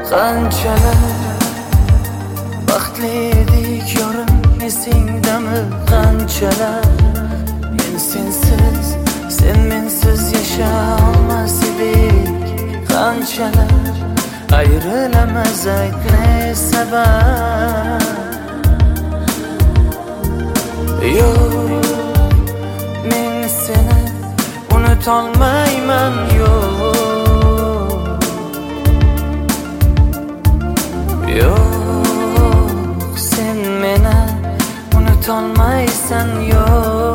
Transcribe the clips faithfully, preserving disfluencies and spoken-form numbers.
Qanchalar baxtli edik yorim, esingdami? Qanchalar men sensiz, sen mensiz yasha olmas edik. Qanchalar ayrilamiz, ayt ne sabab? Yo'q, men seni unutolmayman. Yo'q, yo'q, sen meni unutolmaysan. Yo'q,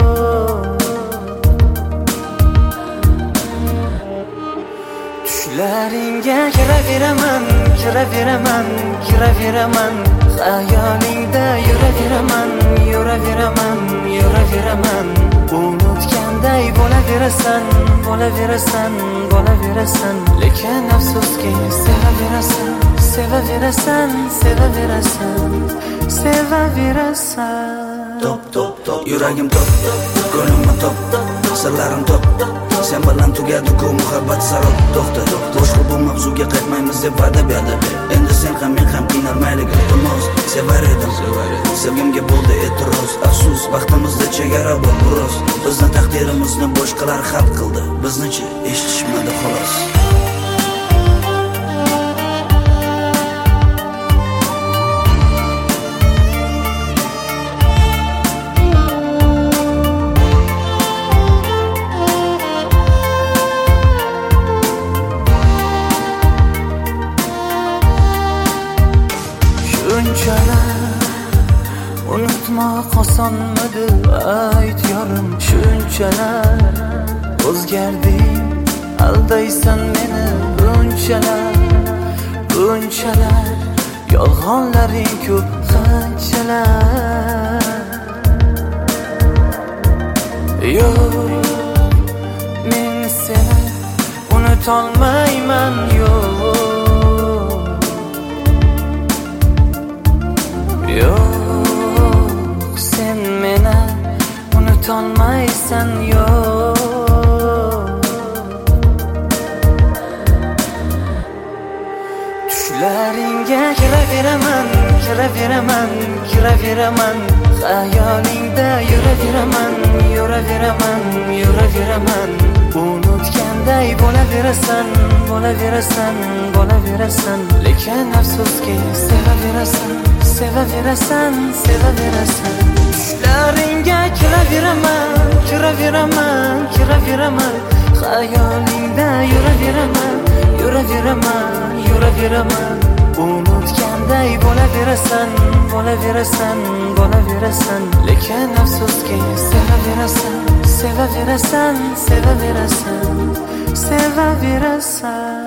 tushlaringga kiraveraman, kiraveraman, kiraveraman. Xayolingda yuraveraman, yuraveraman, yuraveraman. Unutganday bo'laverasan, bo'laverasan, bo'laverasan. Lekin afsuski sevaverasan, sevaverasan, sevaverasan, sevaverasan. Top top top, yuragim top, ko'nglimni top, sirlarim top. Sen bilan tugadi-ku muhabbat sarot. To'xta, boshqa bu mavzuga qaytmaymiz deb va'da berdi. Endi sen ham men ham qiynalmaylik, iltimos. Sevar edim, sevgimga bo'ldi e'tiroz. Afsus, vaqtimizda chegara bor biroz. Bizni taqdirimizni boshqalar hal qildi, biznichi eshitishmadi xolos. Shunchalar unutmoq osonmidi, ayt yorim. Shunchalar o'zgarding, aldaysan meni. Bunchalar, bunchalar yolg'onlaring ko'p, qanchalar. Yo'q, men seni unutolmayman. Yo'q, yo'q, sen meni unutolmaysan. Yo'q, tushlaringga kiraveraman, kiraveraman, kiraveraman. Xayolingda yuraveraman, yuraveraman, yuraveraman. Unutganday bo'laverasan, bo'laverasan, bo'laverasan. Lekin afsuski sevaverasan, sevaverasan, sevaverasan. Tushlaringga kiraveraman, kiraveraman, kiraveraman. Xayolingda yuraveraman, yuraveraman, yuraveraman. Unutganday bo'laverasan, bo'laverasan, bo'laverasan. Lekin afsuski sevaverasan, sevaverasan, sevaverasan, sevaverasan.